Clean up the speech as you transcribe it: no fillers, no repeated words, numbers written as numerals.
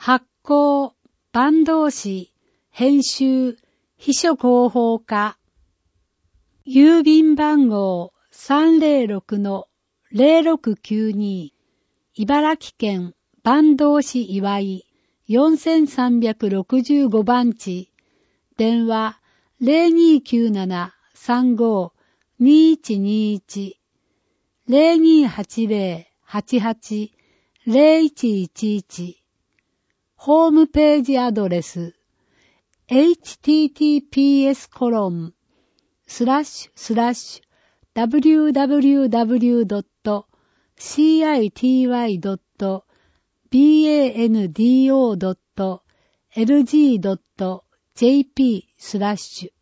発行、坂東市、編集、秘書広報課。郵便番号306-0692。茨城県坂東市岩井4365番地。電話0297-35-2121。0280-88-0111。ホームページアドレス https://www.city.bando.lg.jp/